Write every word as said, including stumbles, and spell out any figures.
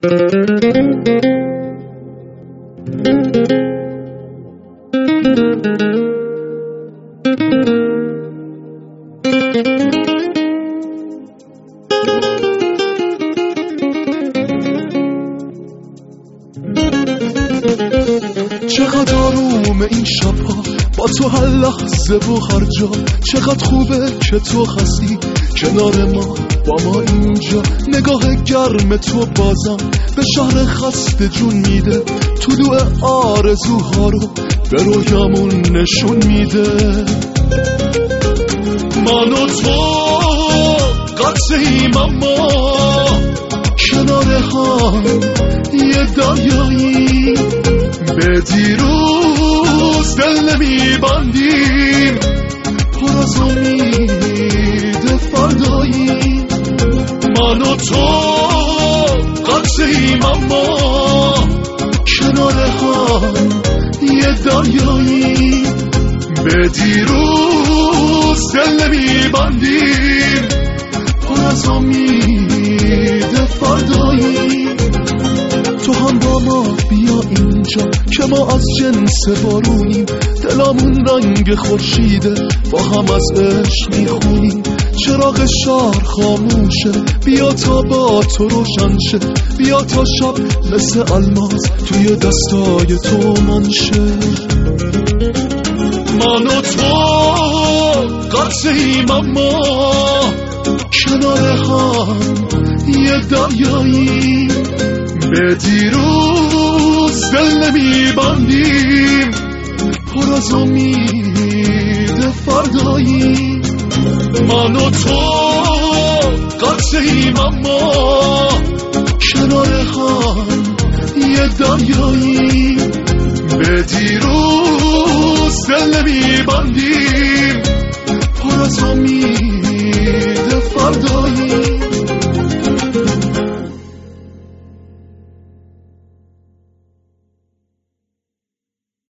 چقدر آروم این شبها با تو هر لحظه و هر جا، چقدر خوبه که تو هستی کنار ما با ما اینجا. نگاه گرم تو بازم به شهر خسته جون میده، طلوع آرزوها رو به رویامون نشون میده. من و تو قطعیم اما کنار هم یه دریایی، به دیروز دل نمیبندیم پر از امید فردایی. من و تو قطعیم اما کنار هم یه دریایی، به دیروز دل نمیبندیم پر از امید فردایی. تو هم با ما بیا اینجا که ما از جنس بارونیم، دلامون رنگ خورشیده با هم از عشق میخونیم. چراغ شهر خاموشه بیا تا با تو روشن شه، بیا تا شب مثل الماس توی دستای تو منشه. من و تو قطعیم اما کنار هم یه دریایی، به دیروز دل نمیبندیم پر از امید فردایی. من و تو قطعیم اما کنار هم یه دریایی،